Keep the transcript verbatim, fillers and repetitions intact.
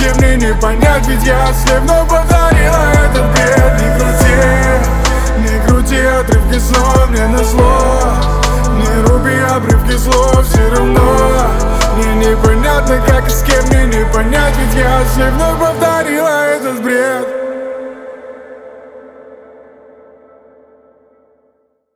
кем мне не понять, ведь я слеп, но повторила этот бред. Не крути, не крути отрывки снов мне назло. Не руби обрывки слов, все равно мне непонятно, как и с кем мне не понять, ведь я слеп, но повторила этот бред.